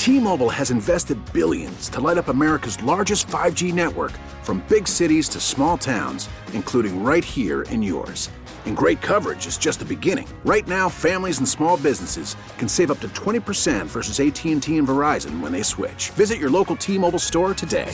T-Mobile has invested billions to light up America's largest 5G network, from big cities to small towns, including right here in yours. And great coverage is just the beginning. Right now, families and small businesses can save up to 20% versus AT&T and Verizon when they switch. Visit your local T-Mobile store today.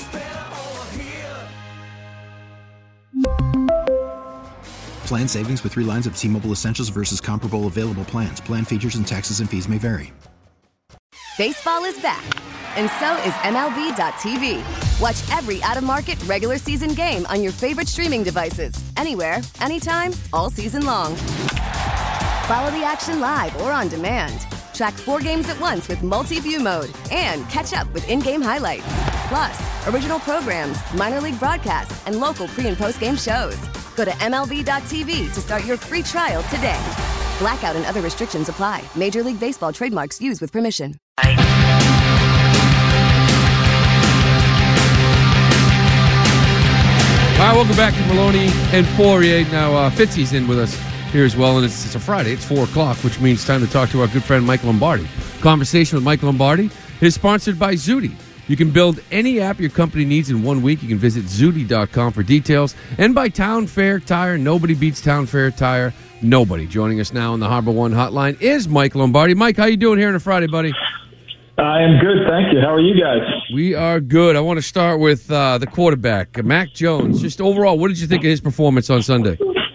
Plan savings with 3 lines of T-Mobile Essentials versus comparable available plans. Plan features and taxes and fees may vary. Baseball is back, and so is MLB.tv. Watch every out-of-market regular season game on your favorite streaming devices, anywhere, anytime, all season long. Follow the action live or on demand. Track 4 games at once with multi-view mode and catch up with in-game highlights. Plus, original programs, minor league broadcasts, and local pre- and post-game shows. Go to MLB.tv to start your free trial today. Blackout and other restrictions apply. Major League Baseball trademarks used with permission. All right, welcome back to Maloney and Fourier. Now, Fitzy's in with us here as well, and it's a Friday. It's 4 o'clock, which means it's time to talk to our good friend Mike Lombardi. Conversation with Mike Lombardi is sponsored by Zudy. You can build any app your company needs in 1 week. You can visit Zudy.com for details. And by Town Fair Tire. Nobody beats Town Fair Tire. Nobody. Joining us now on the Harbor One Hotline is Mike Lombardi. Mike, how you doing here on a Friday, buddy? I am good, thank you. How are you guys? We are good. I want to start with the quarterback, Mac Jones. Just overall, what did you think of his performance on Sunday?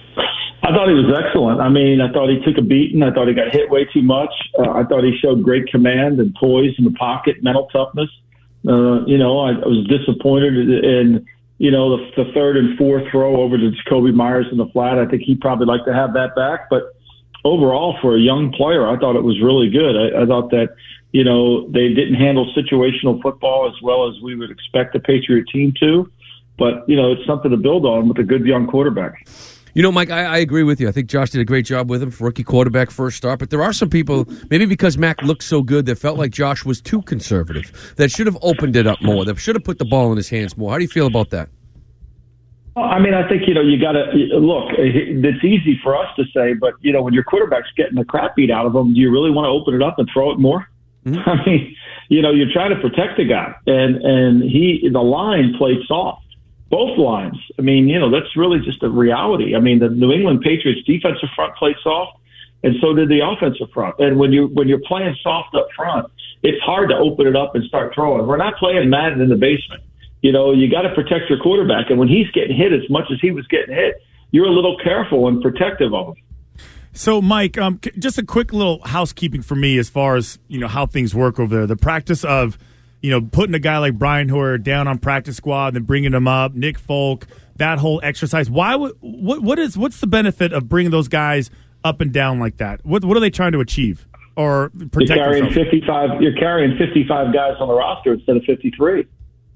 I thought he was excellent. I mean, I thought he took a beating. I thought he got hit way too much. I thought he showed great command and poise in the pocket, mental toughness. I was disappointed in, the third and fourth throw over to Jacoby Myers in the flat. I think he'd probably like to have that back. But overall, for a young player, I thought it was really good. I thought that, they didn't handle situational football as well as we would expect the Patriot team to. But, it's something to build on with a good young quarterback. Mike, I agree with you. I think Josh did a great job with him for rookie quarterback first start. But there are some people, maybe because Mac looked so good, that felt like Josh was too conservative, that should have opened it up more, that should have put the ball in his hands more. How do you feel about that? Well, I mean, I think, you got to look, it's easy for us to say, but, when your quarterback's getting the crap beat out of him, do you really want to open it up and throw it more? Mm-hmm. I mean, you're trying to protect the guy, and the line played soft. Both lines. I mean, that's really just a reality. I mean, the New England Patriots defensive front played soft, and so did the offensive front. And when you're playing soft up front, it's hard to open it up and start throwing. We're not playing Madden in the basement. You got to protect your quarterback. And when he's getting hit as much as he was getting hit, you're a little careful and protective of him. So, Mike, just a quick little housekeeping for me as far as, how things work over there. The practice of, putting a guy like Brian Hoyer down on practice squad and then bringing him up, Nick Folk, that whole exercise. What's the benefit of bringing those guys up and down like that? What are they trying to achieve or protect? You're carrying 55 guys on the roster instead of 53.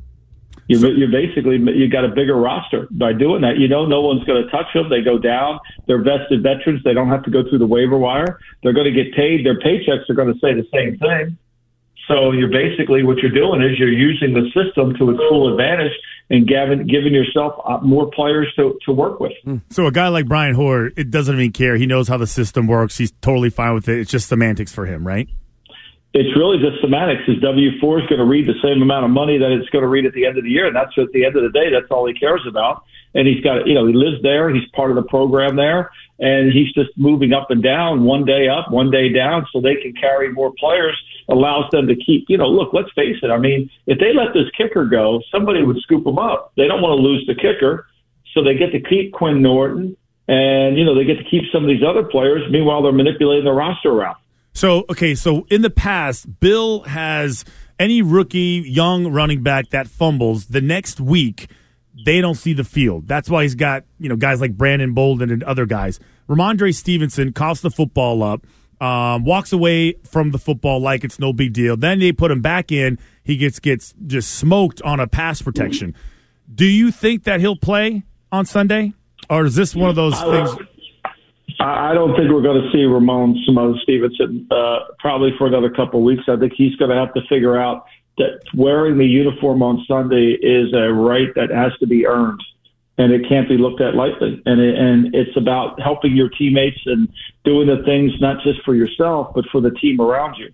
You got a bigger roster by doing that. No one's going to touch them. They go down. They're vested veterans. They don't have to go through the waiver wire. They're going to get paid. Their paychecks are going to say the same thing. So what you're doing is you're using the system to its full advantage and giving yourself more players to work with. So a guy like Brian Hoyer, it doesn't even care. He knows how the system works. He's totally fine with it. It's just semantics for him, right? It's really just semantics. His W-4 is going to read the same amount of money that it's going to read at the end of the year, and that's at the end of the day, that's all he cares about. And he's got, he lives there. He's part of the program there, and he's just moving up and down, one day up, one day down, so they can carry more players, allows them to keep, look, let's face it. I mean, if they let this kicker go, somebody would scoop him up. They don't want to lose the kicker, so they get to keep Quinn Norton, and, they get to keep some of these other players. Meanwhile, they're manipulating the roster around. So in the past, Bill has any rookie, young running back that fumbles the next week, they don't see the field. That's why he's got, guys like Brandon Bolden and other guys. Ramondre Stevenson coughs the football up, walks away from the football like it's no big deal. Then they put him back in. He gets just smoked on a pass protection. Do you think that he'll play on Sunday? Or is this one of those things? I don't think we're going to see Ramon Stevenson probably for another couple of weeks. I think he's going to have to figure out that wearing the uniform on Sunday is a right that has to be earned, and it can't be looked at lightly. And it's about helping your teammates and doing the things not just for yourself, but for the team around you.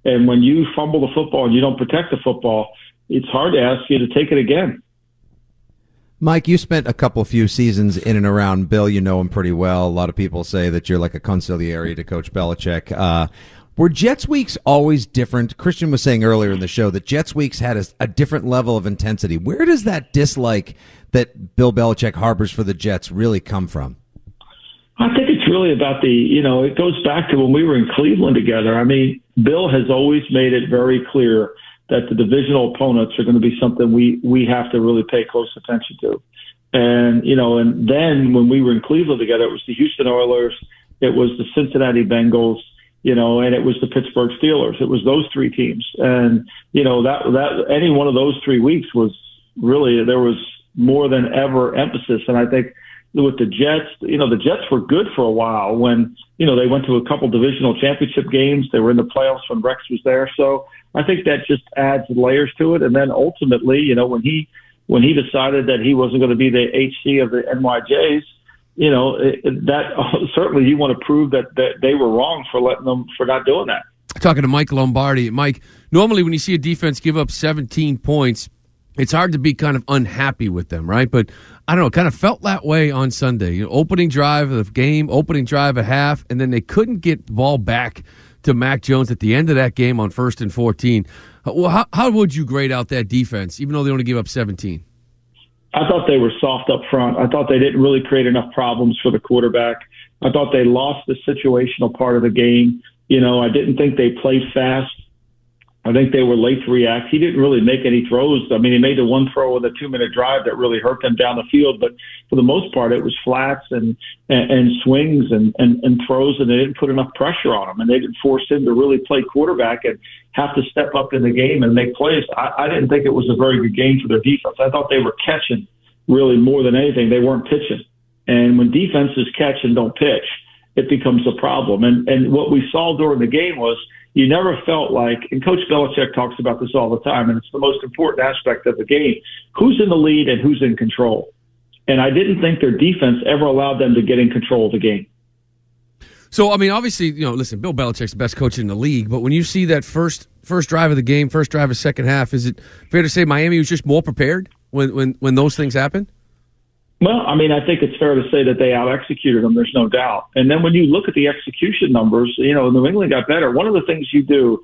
And when you fumble the football and you don't protect the football, it's hard to ask you to take it again. Mike, you spent a few seasons in and around Bill. You know him pretty well. A lot of people say that you're like a consigliere to Coach Belichick. Were Jets weeks always different? Christian was saying earlier in the show that Jets weeks had a different level of intensity. Where does that dislike that Bill Belichick harbors for the Jets really come from? I think it's really about it goes back to when we were in Cleveland together. I mean, Bill has always made it very clear that the divisional opponents are going to be something we have to really pay close attention to. And, and then when we were in Cleveland together, it was the Houston Oilers, it was the Cincinnati Bengals, and it was the Pittsburgh Steelers. It was those three teams. And, that any one of those 3 weeks was really, there was more than ever emphasis. And I think with the Jets, the Jets were good for a while when, they went to a couple divisional championship games. They were in the playoffs when Rex was there. So I think that just adds layers to it. And then ultimately, when he decided that he wasn't going to be the HC of the NYJs, that certainly you want to prove that they were wrong for not doing that. Talking to Mike Lombardi. Mike, normally when you see a defense give up 17 points, it's hard to be kind of unhappy with them, right? But I don't know, it kind of felt that way on Sunday. Opening drive of the game, opening drive at half, and then they couldn't get the ball back to Mac Jones at the end of that game on 1st and 14. Well, how would you grade out that defense, even though they only gave up 17? I thought they were soft up front. I thought they didn't really create enough problems for the quarterback. I thought they lost the situational part of the game. I didn't think they played fast. I think they were late to react. He didn't really make any throws. I mean, he made the one throw in the 2-minute drive that really hurt them down the field. But for the most part, it was flats and swings and throws, and they didn't put enough pressure on him. And they didn't force him to really play quarterback and have to step up in the game and make plays. I didn't think it was a very good game for their defense. I thought they were catching really more than anything. They weren't pitching. And when defenses catch and don't pitch, it becomes a problem. And what we saw during the game was you never felt like, and Coach Belichick talks about this all the time, and it's the most important aspect of the game, who's in the lead and who's in control. And I didn't think their defense ever allowed them to get in control of the game. So, I mean, obviously, listen, Bill Belichick's the best coach in the league, but when you see that first drive of the game, first drive of second half, is it fair to say Miami was just more prepared when those things happen? Well, I mean, I think it's fair to say that they out-executed them. There's no doubt. And then when you look at the execution numbers, New England got better. One of the things you do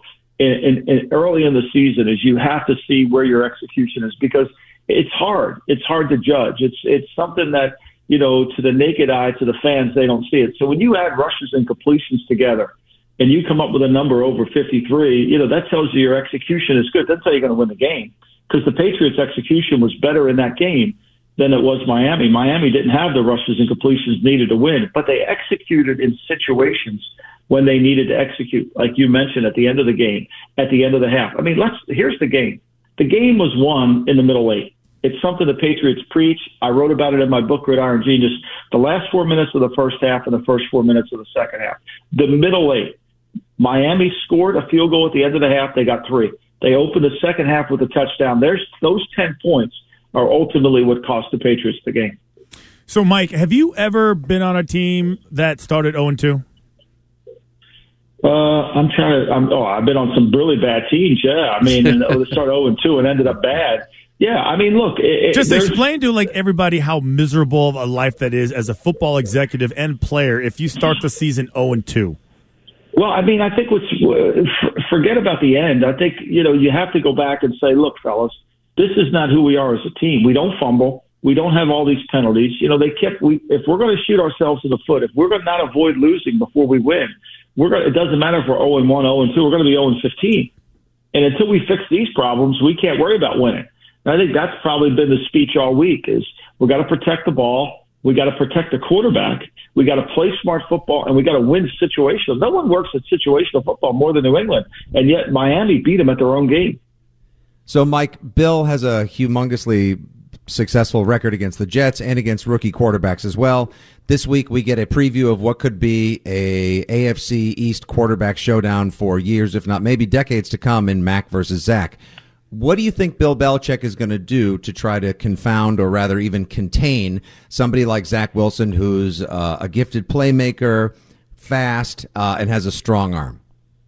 in early in the season is you have to see where your execution is because it's hard. It's hard to judge. It's something that, to the naked eye, to the fans, they don't see it. So when you add rushes and completions together and you come up with a number over 53, that tells you your execution is good. That's how you're going to win the game because the Patriots' execution was better in that game than it was Miami. Miami didn't have the rushes and completions needed to win, but they executed in situations when they needed to execute, like you mentioned, at the end of the game, at the end of the half. I mean, here's the game. The game was won in the middle eight. It's something the Patriots preach. I wrote about it in my book, Gridiron Genius. The last 4 minutes of the first half and the first 4 minutes of the second half. The middle eight. Miami scored a field goal at the end of the half. They got 3. They opened the second half with a touchdown. Those 10 points are ultimately what cost the Patriots the game. So, Mike, have you ever been on a team that started 0-2? I've been on some really bad teams, yeah. I mean, and they started 0-2 and ended up bad. Yeah, I mean, look. Just explain to everybody how miserable of a life that is as a football executive and player if you start the season 0-2. Well, I mean, I think forget about the end. I think, you have to go back and say, look, fellas, this is not who we are as a team. We don't fumble. We don't have all these penalties. If we're going to shoot ourselves in the foot, if we're going to not avoid losing before we win, it doesn't matter if we're 0-1, 0-2, we're going to be 0-15. And until we fix these problems, we can't worry about winning. And I think that's probably been the speech all week is we got to protect the ball. We got to protect the quarterback. We got to play smart football, and we got to win situational. No one works at situational football more than New England, and yet Miami beat them at their own game. So, Mike, Bill has a humongously successful record against the Jets and against rookie quarterbacks as well. This week, we get a preview of what could be a AFC East quarterback showdown for years, if not maybe decades to come in Mac versus Zach. What do you think Bill Belichick is going to do to try to confound or rather even contain somebody like Zach Wilson, who's a gifted playmaker, fast, and has a strong arm?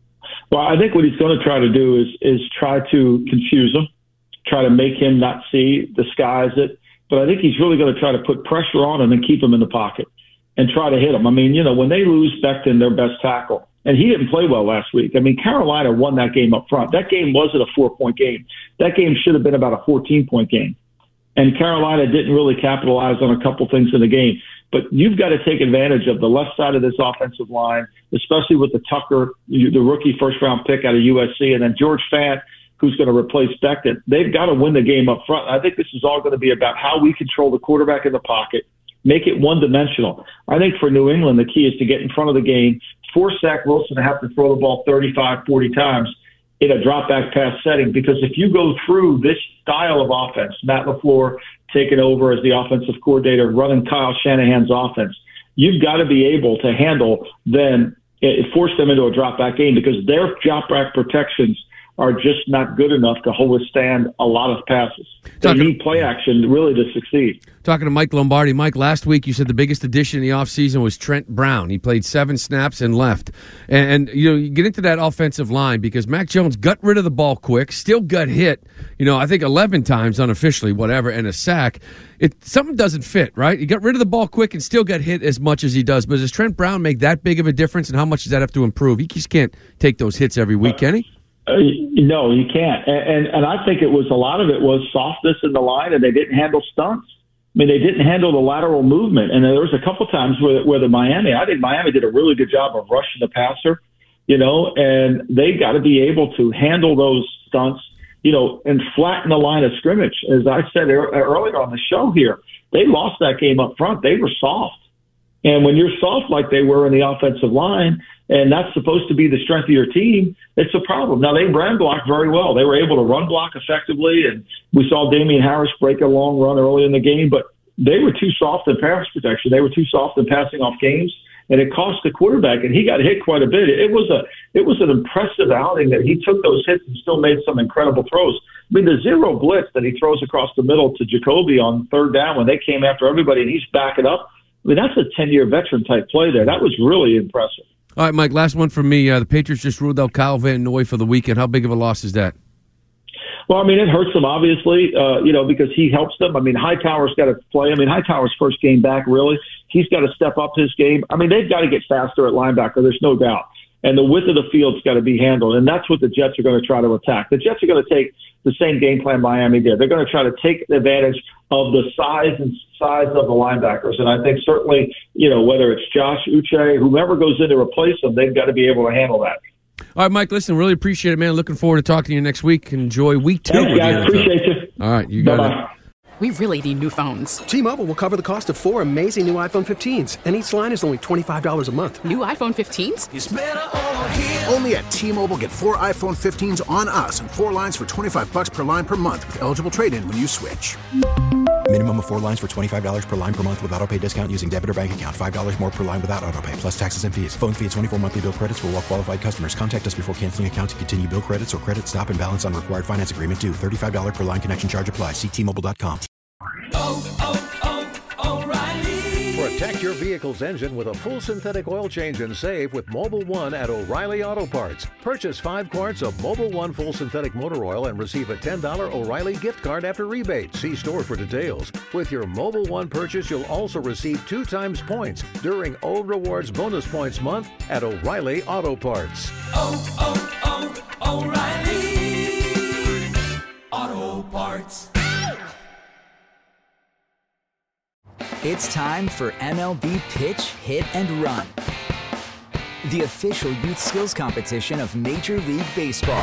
Well, I think what he's going to try to do is try to confuse him, try to make him not see, disguise it. But I think he's really going to try to put pressure on him and keep him in the pocket and try to hit him. I mean, when they lose Becton, their best tackle, and he didn't play well last week. I mean, Carolina won that game up front. That game wasn't a 4-point game. That game should have been about a 14-point game. And Carolina didn't really capitalize on a couple things in the game. But you've got to take advantage of the left side of this offensive line, especially with the Tucker, the rookie first-round pick out of USC, and then George Fant, who's going to replace Becton. They've got to win the game up front. I think this is all going to be about how we control the quarterback in the pocket, make it one-dimensional. I think for New England, the key is to get in front of the game, force Zach Wilson to have to throw the ball 35, 40 times in a drop-back pass setting. Because if you go through this style of offense, Matt LaFleur taking over as the offensive coordinator, running Kyle Shanahan's offense, you've got to be able to handle them, force them into a drop-back game, because their drop-back protections are just not good enough to withstand a lot of passes. They need play action really to succeed. Talking to Mike Lombardi. Mike, last week you said the biggest addition in the offseason was Trent Brown. He played 7 snaps and left. And you get into that offensive line because Mac Jones got rid of the ball quick, still got hit, I think 11 times unofficially, whatever, and a sack. Something doesn't fit, right? He got rid of the ball quick and still got hit as much as he does. But does Trent Brown make that big of a difference, and how much does that have to improve? He just can't take those hits every week, can he? No, you can't. And I think a lot of it was softness in the line, and they didn't handle stunts. I mean, they didn't handle the lateral movement. And there was a couple times where I think Miami did a really good job of rushing the passer, and they got to be able to handle those stunts, and flatten the line of scrimmage. As I said earlier on the show here, they lost that game up front. They were soft. And when you're soft like they were in the offensive line, and that's supposed to be the strength of your team, it's a problem. Now, they ran block very well. They were able to run block effectively, and we saw Damian Harris break a long run early in the game, but they were too soft in pass protection. They were too soft in passing off games, and it cost the quarterback, and he got hit quite a bit. It was an impressive outing that he took those hits and still made some incredible throws. I mean, the zero blitz that he throws across the middle to Jacoby on third down when they came after everybody, and he's backing up. I mean, that's a 10-year veteran-type play there. That was really impressive. All right, Mike, last one from me. The Patriots just ruled out Kyle Van Noy for the weekend. How big of a loss is that? Well, I mean, it hurts them, obviously, because he helps them. I mean, Hightower's got to play. I mean, Hightower's first game back, really. He's got to step up his game. I mean, they've got to get faster at linebacker. There's no doubt. And the width of the field's got to be handled, and that's what the Jets are going to try to attack. The Jets are going to take the same game plan Miami did. They're going to try to take advantage of the size of the linebackers. And I think certainly, whether it's Josh Uche, whomever goes in to replace them, they've got to be able to handle that. All right, Mike, listen, really appreciate it, man. Looking forward to talking to you next week. Enjoy week 2. Thanks, guys. Appreciate you. All right, you got Bye-bye. it. We really need new phones. T-Mobile will cover the cost of 4 amazing new iPhone 15s, and each line is only $25 a month. New iPhone 15s? It's better over here. Only at T-Mobile, get 4 iPhone 15s on us and 4 lines for $25 per line per month with eligible trade-in when you switch. Minimum of 4 lines for $25 per line per month with autopay discount using debit or bank account. $5 more per line without autopay, plus taxes and fees. Phone fee at 24 monthly bill credits for well-qualified customers. Contact us before canceling account to continue bill credits or credit stop and balance on required finance agreement due. $35 per line connection charge applies. See T-Mobile.com. O'Reilly. Protect your vehicle's engine with a full synthetic oil change and save with Mobil 1 at O'Reilly Auto Parts. Purchase 5 quarts of Mobil 1 full synthetic motor oil and receive a $10 O'Reilly gift card after rebate. See store for details. With your Mobil 1 purchase, you'll also receive 2 times points during O Rewards Bonus Points Month at O'Reilly Auto Parts. O'Reilly Auto Parts. It's time for MLB Pitch, Hit, and Run, the official youth skills competition of Major League Baseball.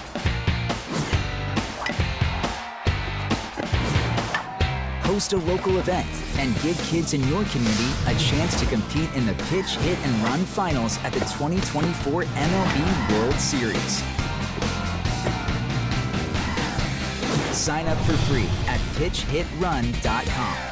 Host a local event and give kids in your community a chance to compete in the Pitch, Hit, and Run finals at the 2024 MLB World Series. Sign up for free at pitchhitrun.com.